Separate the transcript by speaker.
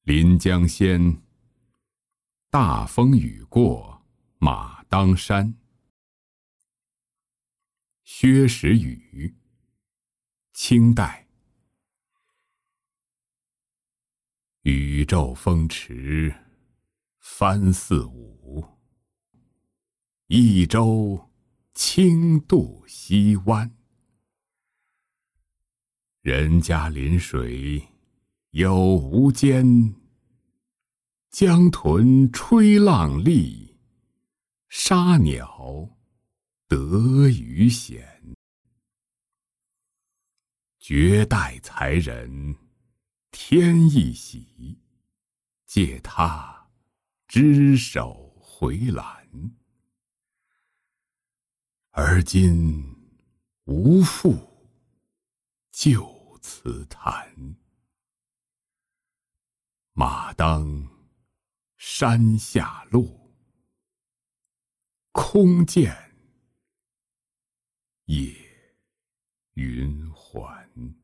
Speaker 1: 临江仙，大风雨过马当山。薛时雨，清代。宇宙风驰帆似舞，一舟轻渡西湾。人家临水有无间，江豚吹浪立，沙鸟得鱼闲。绝代才人天一喜，借他只手回览。而今无复旧词谈，马当山下路，空见野云环。